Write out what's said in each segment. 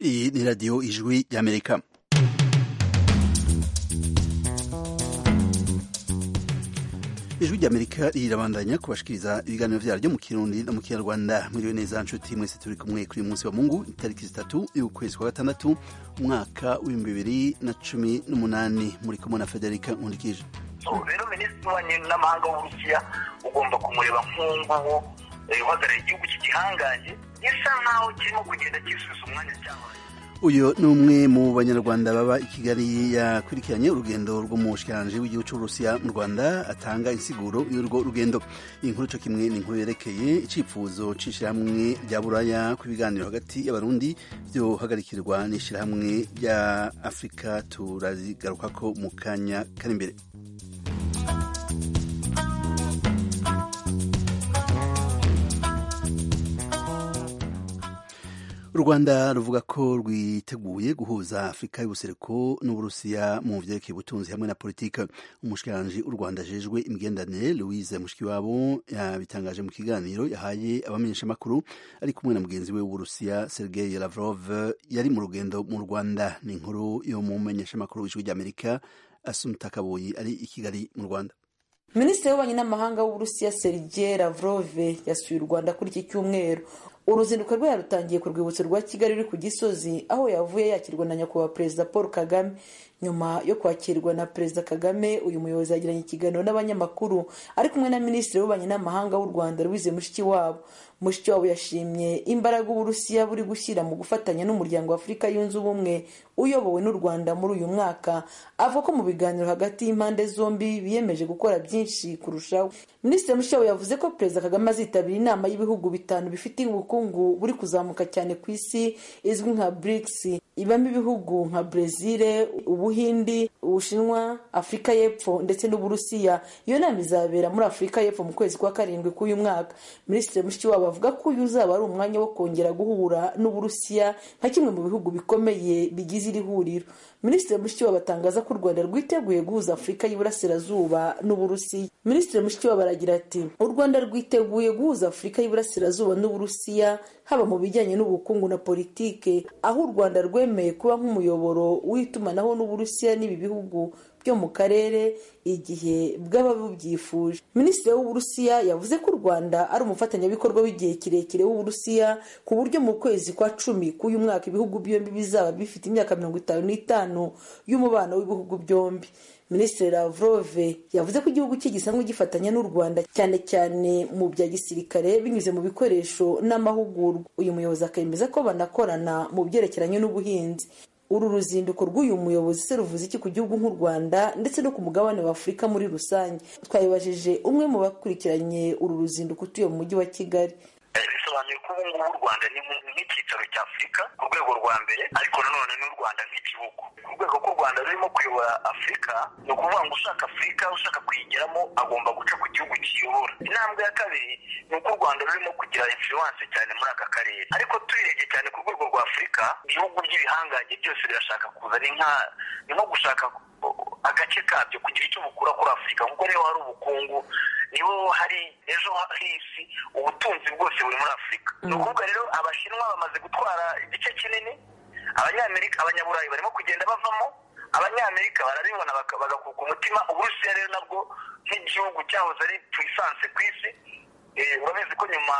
Iyi ni radiyo ijwi y'Amerika. Ijwi ry'Amerika rirabandanya kubashikiriza ibiganiro vyaryo mu Kirundi no mu Kinyarwanda. Mwiriwe neza nshuti mwese turi kumwe kuri munsi wa Mungu itariki 3 y'ukwezi kwa gatandatu umwaka w'2018 muri kumwe na Federica Nkundikije. Rero minisitiri w'ububanyi n'amahanga w'Uburusiya ugomba kumureba nk'uwo uhagarariye igihugu cy'igihangange gisa nkaho kirimo kugenda cyisubiza umwanya cyabaye. Uyu ni umwe mu banyarwanda baba i Kigali yakurikiranye urugendo rw'umushikiranganji w'igihugu cy'Uburusiya mu Rwanda atanga insiguro y'urwo rugendo. Inkuru cyo kimwe ni inkuru yerekeye icifuzo c'ishirahamwe rya Buraya ku biganiro hagati y'abarundi byo hagarikirwa n'ishirahamwe rya Afrika turazigarukako mu kanya kari imbere. U Rwanda ruvuga ko rwiteguye guhuza Afrika y'ubuseruko n'Uburusiya mu vyerekeye ubutunzi hamwe na politika. Umushikiranganji u Rwanda ajejwe imigenderanire Louise Mushikiwabo yabitangaje mu kiganiro yahaye abamenyeshamakuru ari kumwe na mugenzi we w'Uburusiya Sergei Lavrov yari mu rugendo mu Rwanda. Ni inkuru yo mu menyeshamakuru w'ijwi ry'Amerika Assumpta Kaboyi ari i Kigali mu Rwanda. Minisitiri w'ububanyi n'amahanga w'Uburusiya Sergei Lavrov yasuye u Rwanda kuri iki cyumweru. Uruzinduko rwe yarutangiye ku rwibutso rwa Kigali ruri ku Gisozi aho yavuye yakirwa na nyakubahwa Perezida Paul Kagame. Nyuma yo kwakirwa na Perezida Kagame, uyu muyobozi yagiranye ikiganiro n'abanyamakuru ari kumwe na Minisitiri w'ububanyi n'amahanga w'u Rwanda Louise Mushikiwabo. Mushikiwabo yashimye imbaraga Uburusiya buri gushyira mu gufatanya n'umuryango wa Afurika yunze ubumwe uyobowe n'u Rwanda muri uyu mwaka. Avuga ko mu biganiro hagati y'impande zombi biyemeje gukora byinshi kurushaho. Minisitiri Mushikiwabo yavuze ko Perezida Kagame azitabira inama y'ibihugu bitanu bifite ubukungu buri kuzamuka cyane ku isi izwi nka BRICS, ibamo ibihugu nka Brazil, Ubuhindi, Ubushinwa, Afurika y'Epfo ndetse n'Uburusiya. Iyo nama izabera muri Afurika y'Epfo mu kwezi kwa karindwi k'uyu mwaka. Minisitiri Mushikiwabo avuga ko uyu uzaba ari umwanya wo kongera guhura n'Uburusiya nka kimwe mu bihugu bikomeye bigize iri huriro. Minisitiri Mushikiwabo atangaza ko u Rwanda rwiteguye guhuza Afurika y'Iburasirazuba n'Uburusiya. Minisitiri Mushikiwabo aragira ati u Rwanda rwiteguye guhuza Afurika y'Iburasirazuba n'Uburusiya haba mu bijyanye n'ubukungu na politike, aho u Rwanda rwemeye kuba nk'umuyoboro w'itumanaho n'Uburusiya n'ibi bihugu byo mu karere igihe bwaba bubyifuje. Minisitiri w'Uburusiya yavuze ko u Rwanda ari umufatanyabikorwa w'igihe kirekire w'Uburusiya ku buryo mu kwezi kwa 10 k'uyu mwaka ibihugu byombi bizaba bifite imyaka 55 y'umubano w'ibihugu byombi. Minisitiri Lavrov yavuze ko igihugu cye gisanzwe gifatanya n'u Rwanda cyane cyane mu bya gisirikare binyuze mu bikoresho n'amahugurwa. Uyu muyobozi akemeza ko banakorana mu byerekeranye n'ubuhinzi. Uru ruzinduko rw'uyu muyobozi se ruvuze iki ku gihugu nk'u Rwanda ndetse no ku mugabane wa Afurika muri rusange? Twabibajije umwe mu bakurikiranye uru ruzinduko utuye mu mujyi wa Kigali. Bisobanuye ko ubu ngubu u Rwanda ni nk'icyicaro cya Afurika ku rwego rwa mbere, ariko nanone n'u Rwanda nk'igihugu. Ku rwego rw'u Rwanda rurimo kuyobora Afurika, ni ukuvuga ngo ushaka Afurika, ushaka kuyigeramo agomba guca ku gihugu kiyobora. Intambwe ya kabiri ni uko u Rwanda rurimo kugira influence cyane muri aka karere, ariko tuyirebye cyane ku rwego rwa Afurika, ibihugu by'ibihangange byose birashaka kuza, ni nko gushaka agace kabyo kugira icyo bukura kuri Afurika, kuko niho hari ubukungu, niho hari ejo h'isi, ubutunzi bwose buri muri Afurika. Ni ukuvuga rero Abashinwa bamaze gutwara igice kinini, Abanyamerika, Abanyaburayi barimo kugenda bavamo, Abanyamerika barabibona bagakuka umutima. Uburusiya rero nabwo nk'igihugu cyahoze ari puissance ku isi, urabizi ko nyuma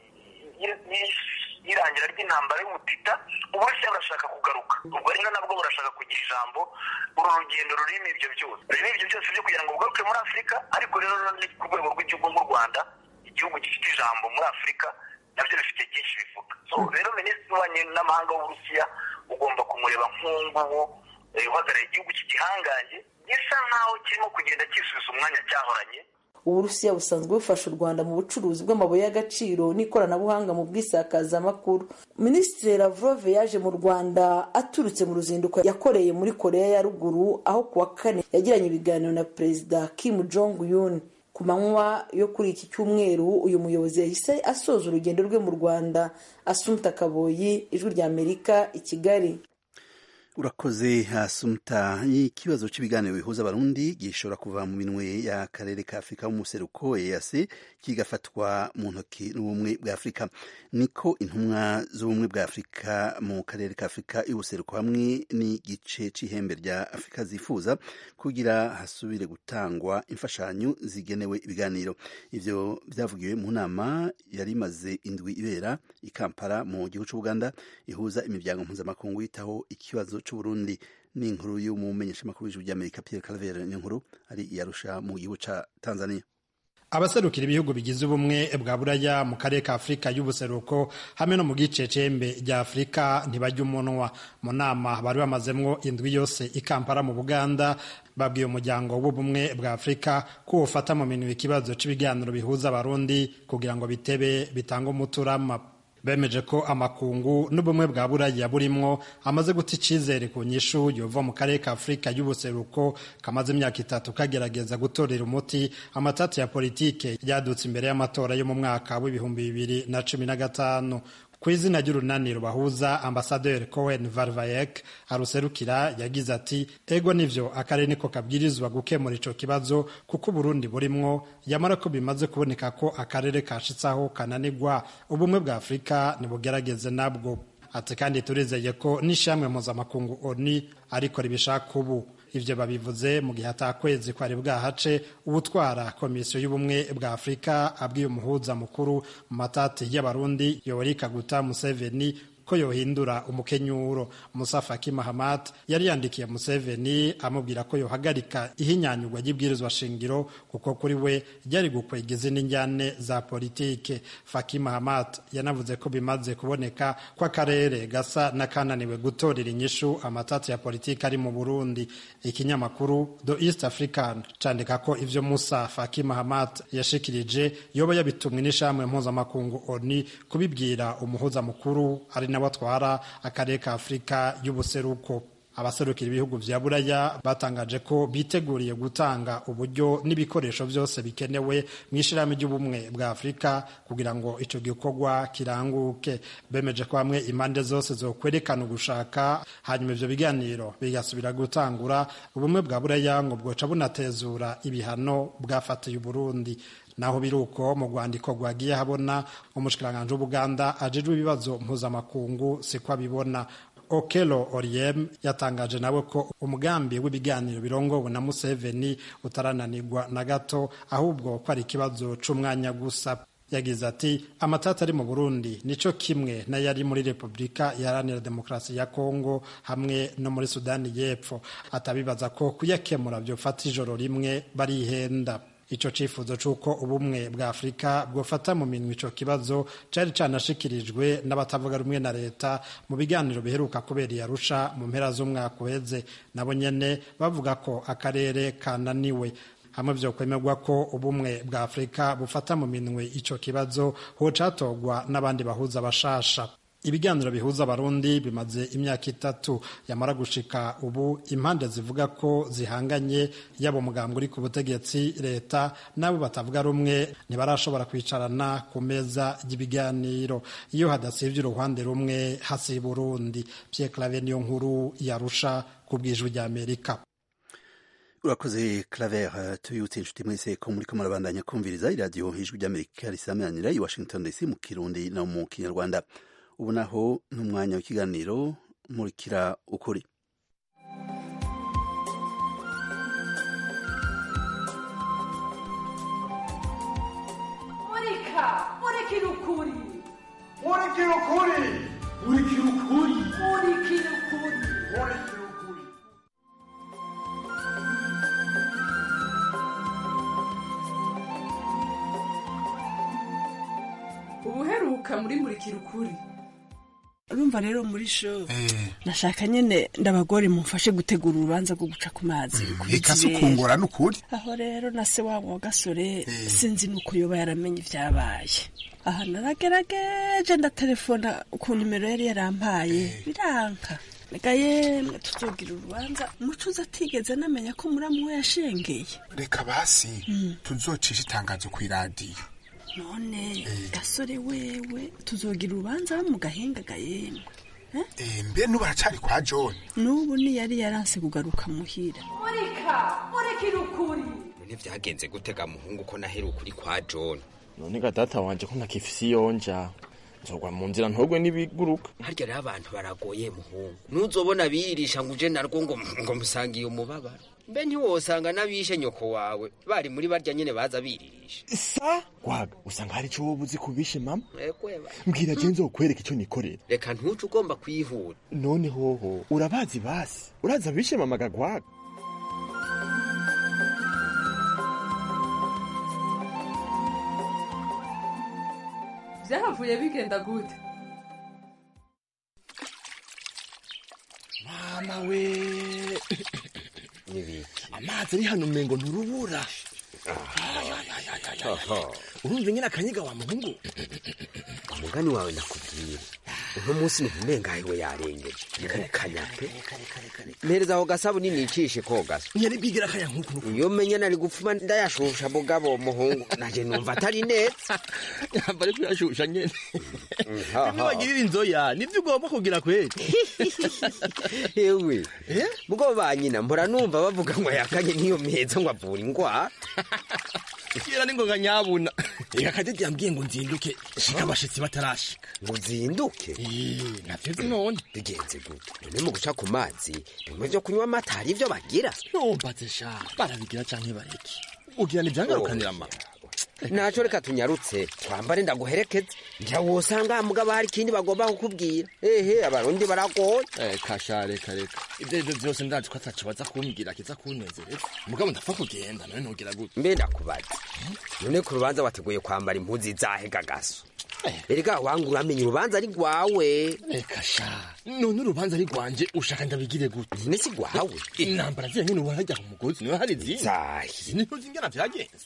y'irangira ry'intambara y'umutita Uburusiya burashaka kugaruka. Ubwo rero nabwo burashaka kugira ijambo. Uru rugendo rurimo ibyo byose byo kugira ngo bugaruke muri Afurika, ariko rero ni ku rwego rw'igihugu nk'u Rwanda, igihugu gifite ijambo muri Afurika, nabyo bifite byinshi bivuga. Rero minisitiri w'ububanyi n'amahanga w'Uburusiya ugomba kumureba nk'uwo uhagarariye igihugu cy'igihangange gisa nkaho kirimo kugenda cyisubiza umwanya cyahoranye. Uburusiya busanzwe bufasha u Rwanda mu bucuruzi bw'amabuye y'agaciro n'ikoranabuhanga mu bwisakazamakuru. Minisitiri Lavrov yaje mu Rwanda aturutse mu ruzinduko yakoreye muri Korea ya Ruguru, aho kuwa 4 yagiranye ibiganiro na Perezida Kim Jong Un. Ku manywa yo kuri iki cyumweru uyu muyobozi yahise asoza urugendo rwe mu Rwanda. Assumpta Kaboyi, Ijwi ry'Amerika, i Kigali. urakoze Asumta. Ikibazo cy'ibiganiro bihuza abarundi gishobora kuva mu minwe y'akarere ka Afurika y'umuseruko EAC kigafatwa mu ntoki n'ubumwe bwa Afurika. Niko intumwa z'ubumwe bwa Afurika mu karere ka Afurika y'ubuseruko hamwe n'igice c'ihembe rya Afurika zifuza kugira hasubire gutangwa imfashanyo zigenewe ibiganiro. Ivyo vyavugiwe mu nama yari imaze indwi ibera i Kampala mu gihugu c'Uganda ihuza imiryango mpuzamakungu yitaho ikibazo c'Uburundi. Ni inkuru y'umumenyeshamakuru w'ijwi ry'Amerika Pierre Claver Niyonkuru ari i Arusha mu gihugu ca Tanzania. Abaserukira ibihugu bigize ubumwe bwa Buraya mu karere ka Afurika y'ubuseruko hamwe no mu gice c'embe rya Afurika ntibajya umunwa. Mu nama bari bamazemwo indwi yose i Kampala mu Buganda babwiye umuryango w'ubumwe bwa Afurika ko ufata mu minwe ikibazo c'ibiganiro bihuza abarundi kugira ngo bitebe bitanga umuturama. Bemeje ko amakungu n'ubumwe bwa Buraya burimwo amaze guta icizere ku nyishu yova mu karere ka Afurika y'ubuseruko kamaze imyaka 3 kagerageza gutorera umuti amatati ya politike yadutse imbere y'amatora yo mu mwaka w'2015. Kw'izina ry'urunaniro bahuza Ambassadeur Cohen Varvayek aruserukira yagize ati ego nivyo akarere niko kabwirizwa gukemura ico kibazo kuko Burundi burimwo yamara ko bimaze kuboneka ko akarere kashitsaho kananirwa ubumwe bwa Afurika nibugerageze nabwo. Ati kandi turizeye ko n'ishamwe mpuzamakungu ONU ariko ribishaka ubu. Ivyo babivuze mu gihe atakwezi kwari bwahace ubutwara komisiyo y'ubumwe bwa Afurika abwiye umuhuza mukuru mu matati y'abarundi Yoweri Kaguta Museveni ko yohindura umukenyuro. Musa Faki Mahamat yari yandikiye Museveni amubwira ko yohagarika ihinyanyurwa y'ibwirizwa shingiro kuko kuri we ryari gukwegeza n'injyane za politike. Faki Mahamat yanavuze ko bimaze kuboneka ko akarere gasa n'akananiwe gutorera inyishu amatati ya politike ari mu Burundi. Ikinyamakuru The East African candika ko ivyo Musa Faki Mahamat yashikirije yoba yabitumwe n'ishamwe mpuzamakungu ONU kubibwira umuhuza mukuru ari batwara akarere ka Afurika y'ubuseruko. Abaserukira ibihugu vya Buraya batangaje ko biteguriye gutanga uburyo n'ibikoresho byose bikenewe mw'ishirahamwe ry'ubumwe bwa Afurika kugira ngo ico gikorwa kiranguke. Bemeje ko hamwe impande zose zokwerekana ugushaka hanyuma ivyo biganiro bigasubira gutangura ubumwe bwa Buraya ngo bwoca bunatezura ibihano bwafatiye Burundi. Naho biruko mu rwandiko rwagiye habona umushikiranganje w'Ubuganda ajejwe ibibazo mpuzamakungu sikwa bibona. Okello Oryem yatangaje nawe ko umugambi w'ibiganiro birongowe na Museveni utarananirwa na gato ahubwo ko ari ikibazo c'umwanya gusa. Yagize ati amatata ari mu Burundi nico kimwe na yari muri Republika Iharanira Demokarasi ya Kongo hamwe no muri Sudani y'Epfo. Atabibaza ko kuyakemura vyofata ijoro rimwe barihenda. Ico cifuzo c'uko ubumwe bwa Afurika bwofata mu minwe ico kibazo cari canashikirijwe n'abatavuga rumwe na leta mu biganiro biheruka kubera i Arusha mu mpera z'umwaka uheze. Nabo nyene bavuga ko akarere kananiwe. Hamwe vyo kwemerwa ko ubumwe bwa Afurika bufata mu minwe ico kibazo hocatogwa n'abandi bahuza bashasha. Ibiganiro bihuza abarundi bimaze imyaka 3 yamara gushika ubu impande zivuga ko zihanganye yabo mugambwe uri ku butegetsi leta nabo batavuga rumwe ntibarashobora kwicarana ku meza y'ibiganiro. Iyo hadasivye uruhande rumwe hasi Burundi. Pierre Claver Niyonkuru yarusha kubwijwe rya Amerika. Urakoze Claver. Tuyutse inshuti mwese ko muri kamara bandanya kumviriza iradiyo ijwi ry'Amerika risamanira i Washington DC mu Kirundi no mu Kinyarwanda. Ubu naho n'umwanya w'ikiganiro murikira ukuri. Murikira ukuri. Murikira ukuri. Murikira ukuri. Murikira ukuri. Murikira ukuri. Ubuheruka muri Murikira ukuri. Urumva rero muri show nashaka nyene ndabagore mumfashe gutegura urubanza rwo guca ku mazi Eka sukungura n'ukuri. Aho rero nase wabo gasore sinzi nuko yoba yaramenye ivyabaye. Aha naragerageje ndatelefona ku nimero yari yarampaye biranka. Nega yemwe tuzogira urubanza mucuza atigeze namenya ko muramu we yashengeye. Reka basi tuzocisha itangazo ku radio. None gasore wewe tuzogira urubanza mu gahenga gayemwe. mbe nubu aracari kwa John? Nubu ni yari yaranse kugaruka muhira. Murikira ukuri. None vyagenze gutega muhungu ko naheruka uri kwa John? None ga data wanje ko ntakifisi yonja. Nzogwa mu nzira ntogwe n'ibiguruka. Harya rero abantu baragoye muhungu. Nuzobona birisha ngo uje narwo ngo musangiye umubabaro. Mbe ntiwosanga nabishe nyoko wawe bari muri barya nyene baza biririsha. Sa gwaga usanga hari cyo wobuzi kubishe mama. Kweba. Mbwira je nzokwereka icyo nikorera. Reka ntuce ugomba kwihuta. None hoho urabazi basi. Uraza bishe mama gagwaga. Vyahavuye bigenda gute? Mama we. Amazi ari hano mengo nturubura. Urumva nyina kanyiga wa muhungu. Umugani wawe nakubwira. Uno munsi numenga hiwe yarengeje. Kanyape. Mereza aho gasabu nini icishe koga. Nyari bigira kanya nkuko. Iyo menya nari gupfuma ndayashusha bugabo muhungu. Naje numva atari neza. Bari kuyashusha nyene. Nibagirira inzoya, nivyo ugomba kugira kweli. Ewe. Mugo banyina mbora numva bavuga ngo yakanye niyo meza ngo avura ingwa. Kira ningoga nyabuna. Eka kaje yambwiye ngo nzinduke shika abashitsi batarashika. Ngo zinduke? Navyo none bigenze gute? None mu guca ku mazi, bimwe byo kunywa amata hari ivyo bagira. Ntumbaze sha, barabigira canke bareki. Ugira ni byangarukanira mama. Naco reka tunyarutse twambare ndaguherekeze. Njya wosanga mugabo hari kindi bagomba kukubwira. Abarundi baragoye. Kashare kareka. Ibyo byose ndazi ko atakibaza kumbwira kiza kunezereza. Mugabo ndapfa kugenda none nogira gute. Mbe ndakubaza. None ku rubanza wateguye kwambara impuzi zahe gagaso. Erega wangu uramenye urubanza ari gwawe. Kasha. None urubanza ari gwanje ushaka ndabigire gute? None si gwawe. Intambara ziye nyine warajya ku mugozi niwe hari zindi. Zahi. Niho zingana byagenze.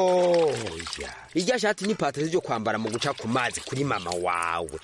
Ya. Ijya shati ni patente yo kwambara mu guca ku mazi kuri mama wawe.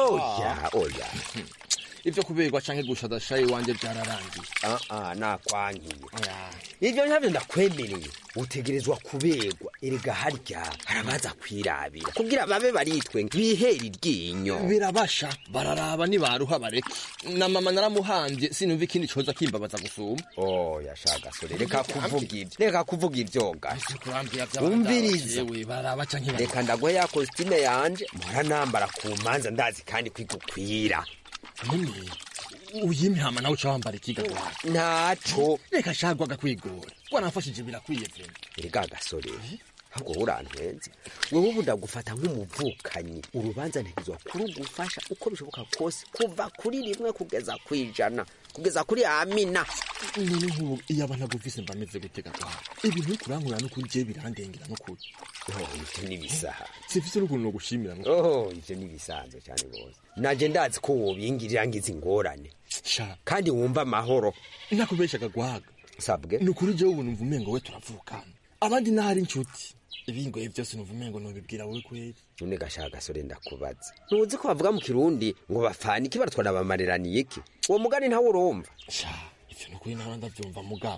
Oya. Ivyo kuberwa canke gushada shayi wanje byararangiye. Nakwangiye. Ivyo ntabyo ndakwemereye. Utegerezwa kuberwa. Erega harya harabaza kwirabira. Kugira babe baritwe biheri ryinyo. Birabasha bararaba ni baruha bareke. Na mama naramuhambye sinumva ikindi coza kimbabaza gusuma. Yashaka sore reka kuvuga ivyo ga. Umvirize we baraba canke reka ndagwe ya costume yanje mora nambara ku manza ndazi kandi kwigukwira. None uyimihama nawe cawambara ikigagwa. Naco reka shagwaga kwigora. Wanafashije birakwiye vyo. Erega gasore. Ahubwo urantwenze. Wewe budagufata nk'umuvukanyi. Urubanza ntigizwa kurugufasha uko bishoboka kose kuva kuri rimwe kugeza kwijana. Kugeza kuri amina. None nk'ubu iyo abana gufise mbameze gutega kwa. Ibintu kurankura no kuri je birandengera no kuri. Ivyo ni bisaha. Sifise urukundo no gushimira. Ivyo ni bisanzwe cyane gose. Naje ndazi ko wobingirira ngize ingorane. Sha. Kandi wumva amahoro. Nakubeshaga gwaga. Sabwe. Nukuri je ubu numva umengo we turavukana. Abandi nahari inshuti. Ibingoye byose numva umengo no bibwira wowe kweri. None gashaka sore ndakubaza. Ntuzi ko bavuga mu Kirundi ngo bafani ki baratwara bamareraniye iki? Uwo mugani ntawe urumva. Sha, ivyo nukuri nabanda byumva mugabo.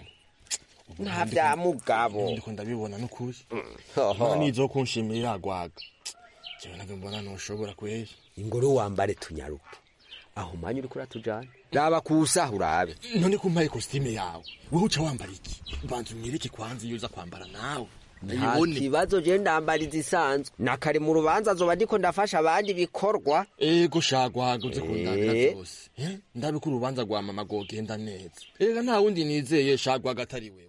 Nta bya mugabo. Ndiko ndabibona nukuri. Nani zo kunshimira agwaga. Cyane nabyo mbona no ushobora kweri. Ingoro wambare tunyaruke. Aho manyu uri kuratujana. Raba kusa urabe. None kumpaye costume yawe. Wewe uca wambara iki? Bantu nyiriki kwanza yuza kwambara nawe. Kibazo je ndambariza isanzwe. Nakare mu rubanza zoba ndiko ndafasha abandi bikorwa. Ego shagwaga uzi kundakira zose. Ndabe ko urubanza rwa mama gogenda neza. Ega nta wundi nizeye shagwaga atari wewe.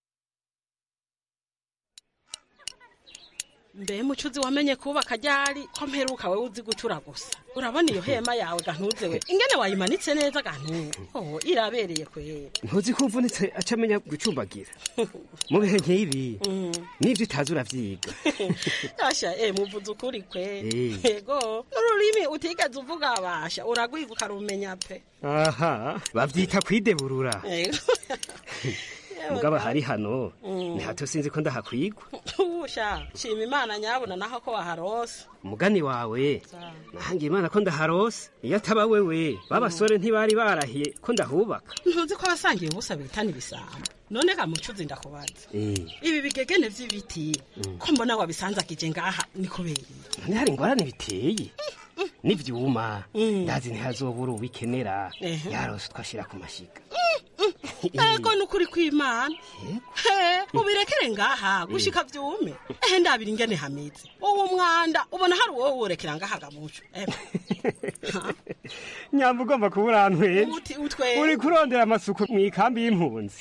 Mbe mucuzi wamenye kubaka ryari ko mperuka wewe uzi gucura gusa. Urabona iyo hema yawe gantuze we. Ingene wayimanitse neza gantu. Irabereye kwera. Ntuzi ko uvunitse acamenya gucumbagira. Mu bihe nk'ibi. Nivyo utazi uravyiga. Asha muvuze ukuri kwe. Ego n'ururimi utigaze uvuga abasha uragwiga ukarumenya pe. Aha bavyita kwideburura. Mugaba hari hano ni hato sinzi ko ndahakwigwa. Usha shima Imana nyabona naho ko waharose. Umugani wawe nahangiye Imana ko ndaharose. Iyo ataba wewe babasore ntibari barahiye ko ndahubaka. Ntuzi ko abasangiye ubusa bitana ibisamba. None ka mucuzi ndakubaza. Ibi bigegene vy'ibiti ko mbona wabisanzakije ngaha niko beri. None hari ingorane biteye. n'ivyuma ndazi ntihazobura ubikenera yarose twashira ku mashiga ego nukuri kw'Imana ubirekere ngaha gushika vyume ndabira ingene hameze uwo mwanda ubona hari uwo worekera ngaha gamuco nyamba ugomba kuburantwe uri kurondera amasuku mw'ikambi y'impunzi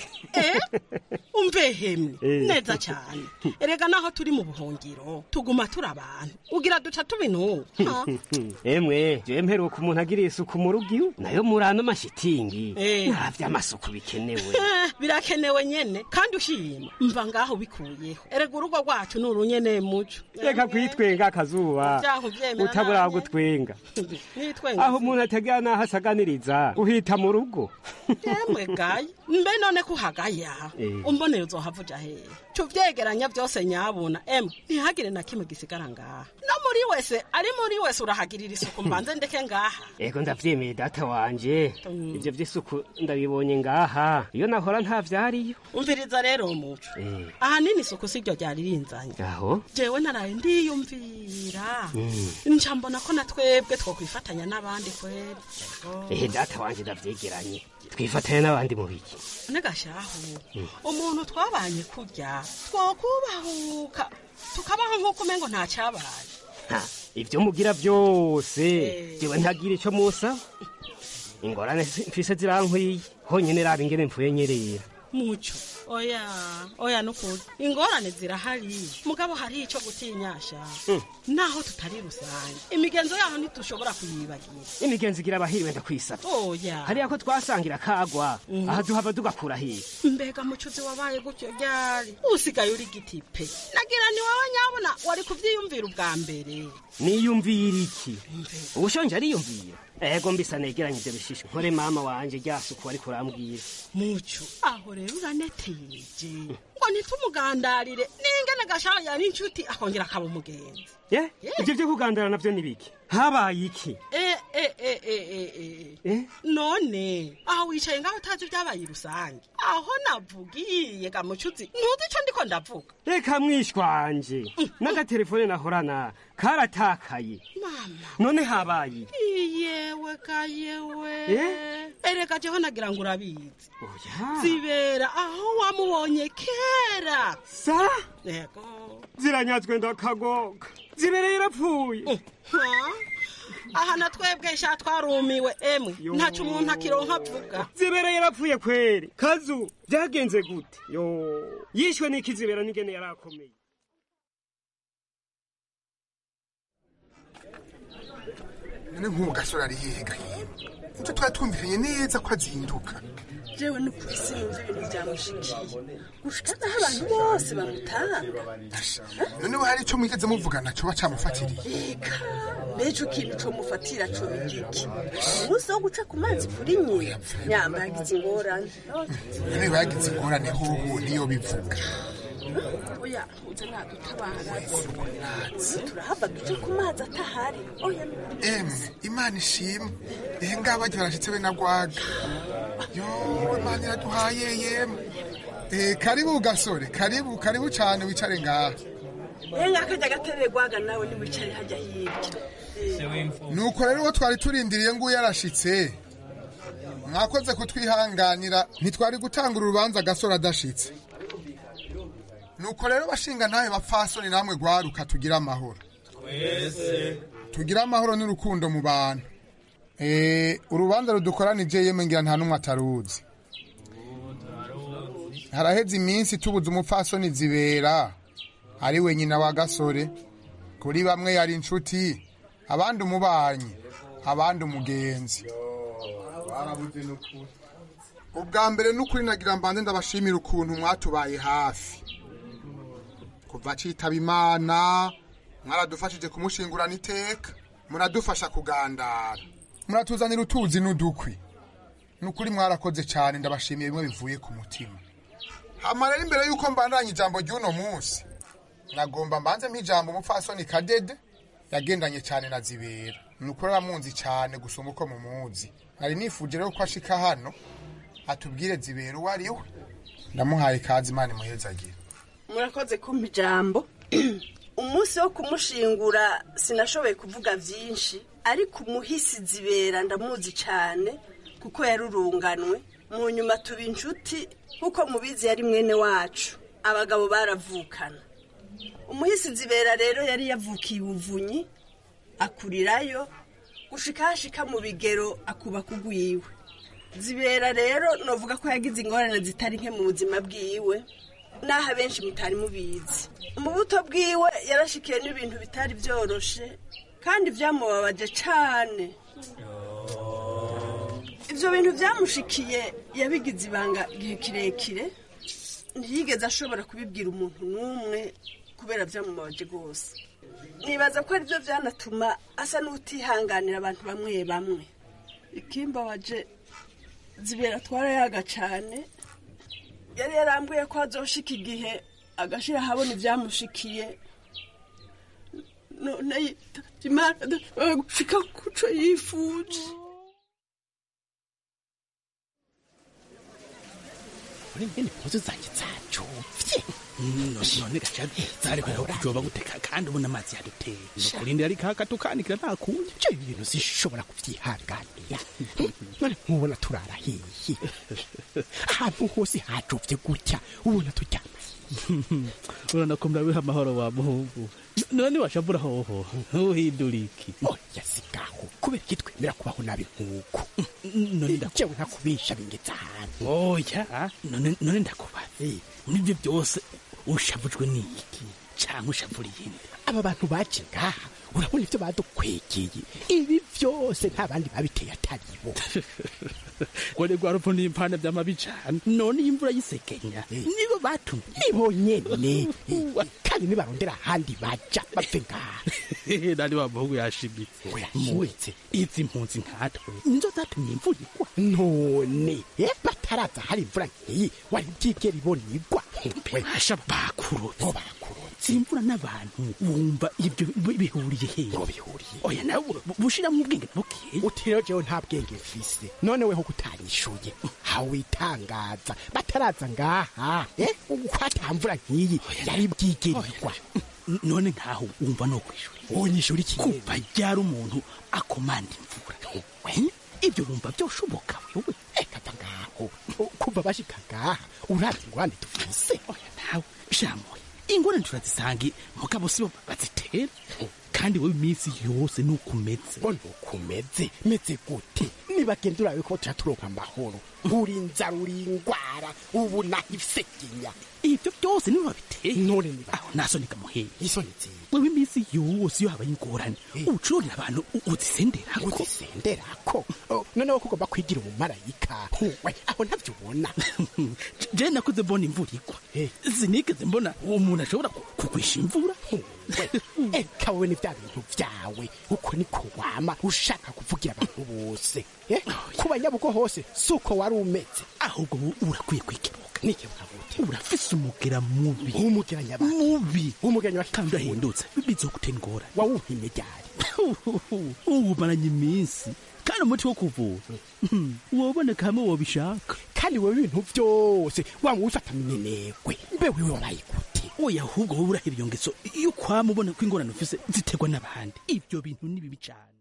umve hemwe neza cyane erega naho turi mu buhungiro tuguma turi abantu ugira duca tubintu emwe je mperuka umuntu agiriye isuku mu rugiyo nayo murano mashitingi navya amasuku bikenewe birakenewe nyene kandi ushima mva ngaho bikuyeho erega urugo rwacu nurunyene muco reka kwitwenga akazuba utabura gutwenga aho umuntu ategera naho asaganiriza uhita mu rugo yemwe gayi mbe none kuhagaya umboneye uzohavuja hehe tuvyegeranya vyose nyabuna ntihagire na kimwe gisigara ngaha no muri wese ari muri wese urahagirira isuku mbanze ndeke ngaha ego ndavyemeye data wanje ivyo vy'isuku ndabibonye ngaha iyo nahora nta vyariyo umviriza rero muco ahanini isuku siryo ryari rinzanye aho jewe naraye ndiyumvira nca mbona ko natwebwe twokwifatanya n'abandi kweri data wanje ndavyegeranye twifatanya n'abandi mu biki negashaho umuntu twabanye kurya twokubahuka tukabaho nk'uko umengo nta cyabaye ivyo mugira vyose jewe ntagira ico musa ingorane mfise zirankwiye honyene raba ingene mpfuye nyerera muco oya nukuri ingorane zirahari mugabo hari ico gutinyasha naho tutari rusange imigenzo yaho ntitushobora kuyibagira imigenzo igira abahiriwe ndakwisaba hariya ko twasangira kagwa aha duhava tugakura hiye mbega mucuzi wabaye gutyo ryari usigaye uri giti pe nagira ni wowe nyabona wari kuvyiyumvira ubwa mbere niyumvira iki ubushonje ariyumvira ego mbisa negeranye ivyo bishisho nkore mama wanje ryasuku ariko urambwira muco aho rero uraneteje ngo ntitumugandarire n'ingene gashaya n'inshuti akongera akaba umugenzi ivyo vyo kugandara navyo nibiki habaye iki none aho wicaye ngaho utazi ibyabaye rusange aho navugiye gamucuzi ntuzi ico ndiko ndavuga reka mwishwanje n'agatelefone nahorana karatakaye mama none habaye yewe kayewe ereka jeho nagira ngo urabizi zibera aho wamubonye kera sa yego ziranyazwe ndakagoga zibereye yarapfuye aha natwebwe sha twarumiwe ntacu umuntu akironka avuga zibereye yarapfuye kweri kazu byagenze gute yishwe n'iki zibera n'ingene yarakomeye none nk'ubu gasore ari higa nicyo twari twumvikanye neza ko azinduka jewe n'ukuri sinumva ibintu byamushikiye gushika naho abantu bose bamutanga none hari icyo mwigeze muvugana coba camufatiriye eka bejo kintu co mufatira co bigiki umunsi wo guca ku mazi kuri nyina nyamba yagize ingorane none bagize ingorane hoho niyo bivuga oya uze nadutabarazi turahava duce ku mazi atahari oya imana ishimwe ngaba bagiye barashitse be na gwaga imana iraduhaye yemwe karibu gasore karibu cyane wicare ngaha akajya gaterere gwaga nawe niwicare hajya hirya nuko rero uwo twari turindiriye ngo yarashitse mwakoze kutwihanganira ntitwari gutanga urubanza gasore adashitse nuko rero bashinga ntawe bapfasoni namwe gwaruka tugira amahoro tugira amahoro n'urukundo mu bantu urubanza rudukoranije yemwe ngira nta numwe ataruzi haraheze iminsi tubuze umupfasoni zibera ari we nyina wa gasore kuri bamwe yari inshuti abandi umubanyi abandi umugenzi ubwa mbere n'ukuri nagira mbanze ndabashimira ukuntu mwatubaye hafi kuva citaba imana mwaradufashije kumushingurana iteka muradufasha kugandara muratuzanira utuzi n'udukwi nukuri mwarakoze cyane ndabashimiye bimwe bivuye ku mutima hama rero imbere yuko mbandanya ijambo ry'uno munsi nagomba mbanze mpijambo umupfasoni Kadede yagendanye cyane na zibera nukuri aramunzi cyane gusoma uko mumuzi nari nifuje rero ko ashika hano atubwire zibera uwo ari we ndamuhaye kazi imana imuhezagire murakoze kumpa ijambo umunsi wo kumushingura sinashoboye kuvuga byinshi ariko umuhisi Zibera ndamuzi cyane kuko yarurunganwe mu nyuma tuba inshuti kuko mubizi yari mwene wacu abagabo baravukana. Umuhisi Zibera rero yari yavukiye Ubuvunyi akurirayo gushika hashika mu bigero akuba kugwiwe. Zibera rero novuga ko yagize ingorane zitari nke mu buzima bwiwe naho benshi mutari mubizi. Mu buto bwiwe yarashikiye n'ibintu bitari byoroshe kandi byamubabaje cyane. Ibyo bintu byamushikiye yabigize ibanga igihe kirekire ntiyigeze ashobora kubibwira umuntu n'umwe kubera byamubabaje rwose. Nibaza ko aribyo byanatuma asa n'utihanganira abantu bamwe bamwe. Ikimbabaje Zibera twarayaga cyane yari yarambwiye ko azoshika igihe agashira habona ibyamushikiye none Imana gushika kuco yifuje. Uri mbene impuzu zanjye zacuvye none gacaga zariko kujoba guteka kandi ubona amazi yaduteye kurindira ari kakatukanikira ntakundi cyo ibintu zishobora kuvyihanganira none nkubona turara hihi ahantu hose hacuvye gutya ubona turyama urana ko murabiha amahoro wa muhungu none washavura hoho uhinduriki oya sigaho kubera kitwemera kubaho nabi nkuko none ndajewe ntakubisha bingeza ahantu oya none ndakubaze nibyo byose ushavujwe niki cyangwa ushavuriye aba bantu baje ngaha urabona ivyo badukwegeye ibi byose nta bandi babiteye ataribo kone gwarupfu n'impande by'amabicana none imvura yisekenya nibo batumye nibo nyene kandi nibarondera ahandi baja bapfe ngaha nani wa muhungu yashimitse muwetse izi mpunzi nkatwe nizo zatumye imvura igwa none bataraza hari imvura nkiyi wari byigera ibonigwa basha bakurutse imvura n'abantu wumva ibyo bihuriye he bihuriye oya nawe bushira mu bwenge bukiye utiro jewe nta bwenge mfise none weho kutarishuye hawitangaza bataraza ngaha ukatamvura nkiyi yari bwigerirwa none nkaho wumva no kwishura onyishura iki kuva ryari umuntu akomanda imvura ibyo wumva byoshoboka wewe ekata ngaho kuva bashika ngaha urazi ngwane dufise oya nawe shamo ingorane turazisangi mugabo sibo bazitera kandi wowe iminsi yose nukumeze ngo nukumeze meze gute nibagendura yuko turaturonka amahoro uri inzara uri ingwara ubu nahisekinya ibyo byose niba biteye none niba aho naso nikamuheye isonitse wowe iminsi yose yo habaye ingorane ucurira abantu uzisenderako noneho kuko bakwigira umumarayika we aho ntavyo ubona je nakuze mbona imvura igwa sinigeze mbona umuntu ashobora kugwisha imvura eka wowe ni vya bintu vyawe uko niko wama ushaka kuvugira abantu bose kuba nyabugo hose suko wari umeze ahubwo urakwiye kwikiruka nike bwabute urafise umugera mubi umugera nyaba mubi umugera nyaba kandi ahindutse bizogutera ingorane wawuhimye ryari ubumaranye iminsi kandi umuti wo kuvura woboneka hamwe wobishaka kandi wowe ibintu byose wamwifata minenegwe mbe wewe wabaye gute oya ahubwo wowe urahira iyo ngeso iyo kwamubona ko ingorane ufise ziterwa n'abandi ibyo bintu ni bibi cyane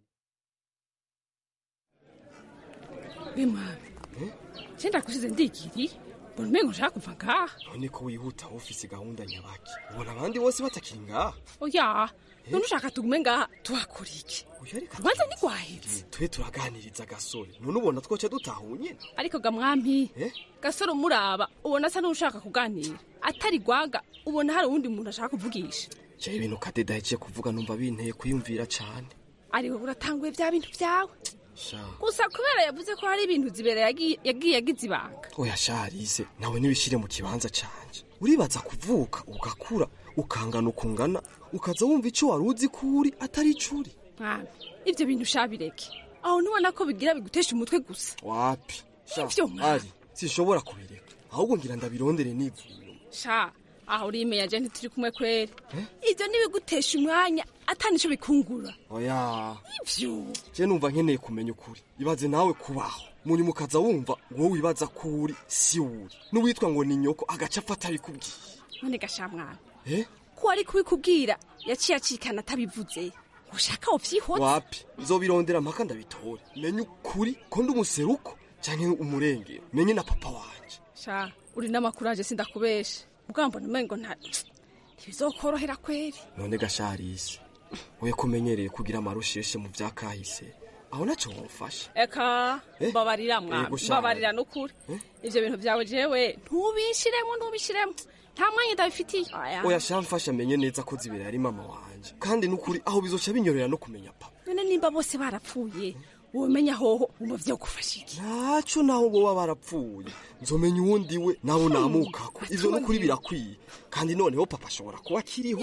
bimana senda kusize ndigiri mbona umengo nshaka kuva ngaha none ko wihuta ufise gahunda nyabaki ubona abandi bose batakiri ngaha oya none ushaka tugume ngaha tuhakora iki urubanza ntigwaheze tube turaganiriza gasore none ubona twoca dutahunye ariko gamwampi gasore umuraba ubona asa n'ushaka kuganira atari gwaga ubona hari uwundi muntu ashaka kuvugisha je ibintu kadeda yaciye kuvuga numva binteye kuyumvira cane ariko uratanguye vya bintu vyawe gusa kubera yavuze ko hari ibintu Zibera yagiye yagize ibanga oya sharise nawe nibishire mu kibanza canje uribaza kuvuka ugakura ukangana ukungana ukaza wumva ico waruzi kuri atari icuri ivyo bintu shabireke aho ntubona ko bigira bigutesha umutwe gusa wapi ari sinshobora kubireka ahubwo ngira ndabirondere nivuye sha aho uri ime yaje ntituri kumwe kwere ivyo nibigutesha umwanya atanisho bikungura oya ivyo je numva nkeneye kumenya ukuri ibaze nawe kubaho munyu mukaza wumva ngo wibaza kuri si uri n'uwitwa ngo ni nyoko agaca afata bikubwiye none gashamwana ko ari kubikubwira yaciye acikana atabivuze ushaka uvyihoze wapi nzobirondera mpaka ndabitore menye ukuri ko ndi umuseruko canke umurengero menye na papa wanje sha uri n'amakuraje sindakubeshe mugambo numengo ntibizokorohera kweri none gasharisi we kumenyereye kugira amarusheshe mu vyakahise aho naco wofasha eka babarira mwana babarira nukuri ivyo bintu vyawe jewe ntubishiremo nta mwanya ndabifitiye oya shamfasha menye neza ko zibera ari mama wanje kandi nukuri aho bizoca binyorera no kumenya papa none nimba bose barapfuye womenya hoho umva vyo gufasha iki naco naho boba barapfuye nzomenya uwundi we nabo namukako ivyo nukuri birakwiye kandi noneho papa ashobora kuba akiriho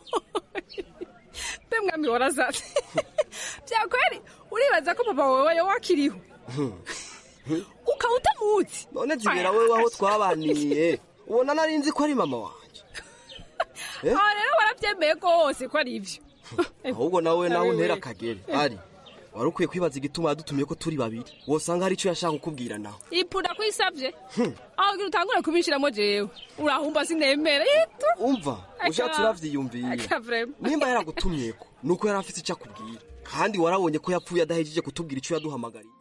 bemwami warazaze vyakweri uribaza ko papa wewe wakiriho ukawutamuzi none zibera wewe aho twabaniye ubona narinzi ko ari mama wanje rero waravyemeye rwose ko ari ivyo ahubwo nawe ntera akagere ari wari ukwiye kwibaza igituma yadutumye ko turi babiri wosanga hari ico yashaka kukubwira naho ipunda kwisavye aho gira utangure kubishiramo jewe urahumba sinemera umva ushatse uravyiyumvira nimba yaragutumyeko nuko yari afite ico akubwira kandi warabonye ko yapfuye adahejije kutubwira ico yaduhamagariye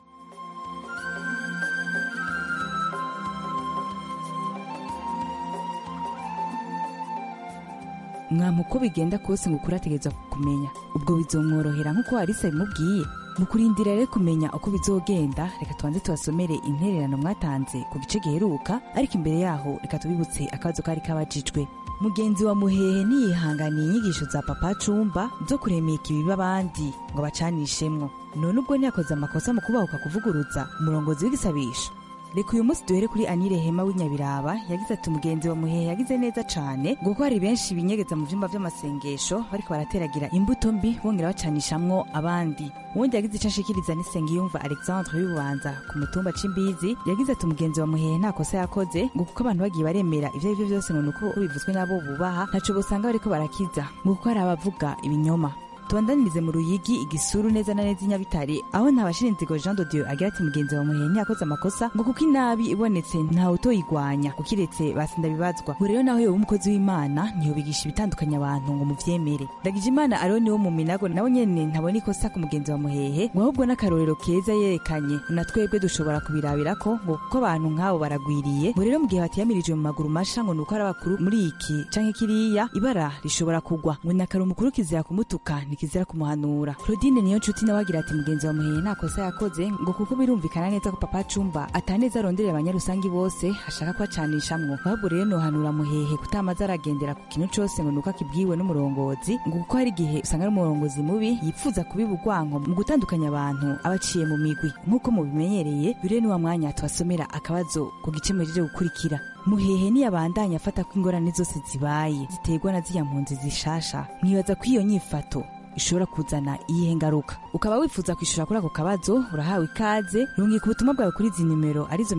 mwampa uko bigenda kose ngo ukurategereza kumenya ubwo bizomworohera nk'uko Arisa bimubwiye mu kurindira rero kumenya uko bizogenda reka tubanze tubasomere intererano mwatanze ku gice giheruka ariko imbere yaho reka tubibutse akabazo kari kabajijwe mugenzi wa Muhehe ntiyihanganiye inyigisho za papa Cumba zo kuremeka ibibi abandi ngo bacanishemwo none ubwo ntiyakoze amakosa mu kubahuka kuvuguruza umurongozi w'igisabisho reka uyu munsi duhere kuri Anire Hema w'inyabiraba yagize ati umugenzi wa Muhehe yagize neza cane ngo ko hari benshi binyegeza mu vyumba vy'amasengesho bariko barateragira imbuto mbi bongera bacanishamwo abandi uwundi yagize ico ashikiriza n'Isengiyumva Alexandre w'Ububanza ku mutumba c'Imbizi yagize ati umugenzi wa Muhehe nta kosa yakoze ngo kuko abantu bagiye baremera ivyo arivyo vyose ngo nuko bivuzwe nabo bubaha ntaco bosanga bariko barakiza ngo kuko hari abavuga ibinyoma tubandanirize mu Ruyigi igisuru neza na neza inyabitare aho ntabashirinzigo Jean de Dieu agira ati mugenzi wa Muhehe ntiyakoze amakosa ngo kuko inabi ibonetse ntawe utoyigwanya kukiretse basinda bibazwa ngo rero naho yoba umukozi w'Imana ntiyobigisha ibitandukanye abantu ngo muvyemere ndagije Imana Aroni wo mu Minago nawe nyene ntabona ikosa ku mugenzi wa Muhehe ngo ahubwo n'akarorero keza yerekanye na twebwe dushobora kubirabirako ngo kuko abantu nk'abo baragwiriye ngo rero mu gihe batiyamirijwe mu maguru masha ngo nuko ari abakuru muri iki canke kiriya ibara rishobora kugwa ngo nakari umukuru kizira kumutuka kizira kumuhanura Claudine niyo nshuti nawe agira ati mugenzi wa Muhehe nta kosa yakoze ngo kuko birumvikana neza ko papa Cumba ataneza aronderera abanyarusangi bose ashaka ko acanishamwo ahubwo rero nohanura Muhehe kutamaza aragendera ku kintu cose ngo nuko akibwiwe n'umurongozi ngo kuko hari igihe usanga ari umurongozi mubi yipfuza kubiba urwanko mu gutandukanya abantu abaciye mu migwi nk'uko mubimenyereye bire niwa mwanya tubasomera akabazo ku gice muhejeje gukurikira Muhehe niyabandanya afata ko ingorane zose zibaye ziterwa na ziriya mpunzi zishasha mwibaza ko iyo nyifato ishobora kuzana iyihe ngaruka ukaba wifuza kwishura kuri ako kabazo urahawe ikaze rungika ubutumwa bwawe kuri izi nimero arizo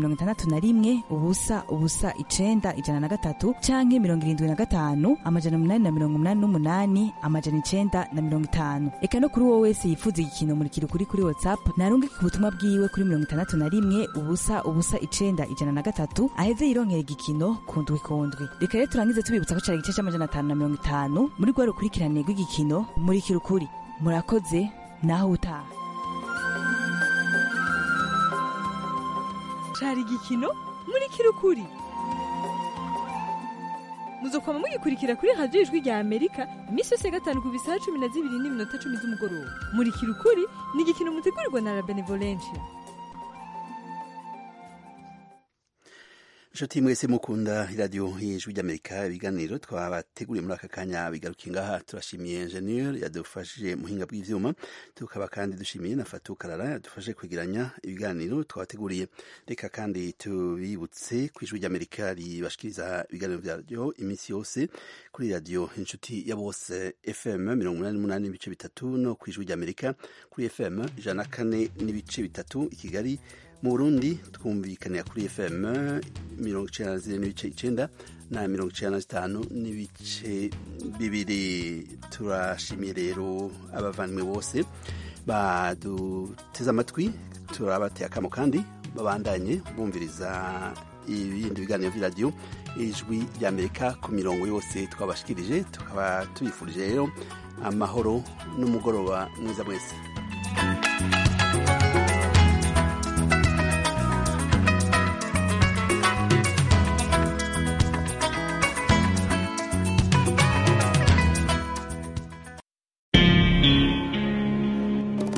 61 ubusa ubusa 9 103 canke 75 888 950 eka no kuri wowe wese yifuza igikino muri kirukuri kuri WhatsApp narungika ubutumwa bwiwe kuri 61 ubusa ubusa 9 103 aheze yironkera igikino kundwi reka rero turangize tubibutsa ko cari igice c'550 muri rwa rukurikirane rw'igikino muri kirukuri murakoze naho utaha cari igikino muri kirukuri muzokoma mugikurikira kuri radio Ijwi rya Amerika imisi yose gatanu ku bisaha 12:10 z'umugoroba muri kirukuri ni igikino mutegurirwa na La Benevolencia. Nshuti mwese mukunda radio y'Ijwi ry'Amerika ibiganiro twabateguriye muri aka kanya bigarukiye ngaha turashimiye ingenieur yadufashije muhinga bw'ivyuma tukaba kandi dushimiye na Fatou Karara yadufashe kwegeranya ibiganiro twabateguriye reka kandi tubibutse ku Ijwi ry'Amerika ribashikiriza ibiganiro byaryo iminsi yose kuri radio inshuti ya bose FM 88.3 no ku Ijwi ry'Amerika kuri FM 104.3 i Kigali mu Burundi twumvikanira kuri FM 99.9 na 95.2 turashimiye rero abavandimwe bose baduteze amatwi turabateye akamo kandi babandanye bumviriza ibindi biganiro by'iradiyo ijwi ry'Amerika ku mirongo yose twabashikirije, tukaba tubifurije rero amahoro n'umugoroba mwiza mwese.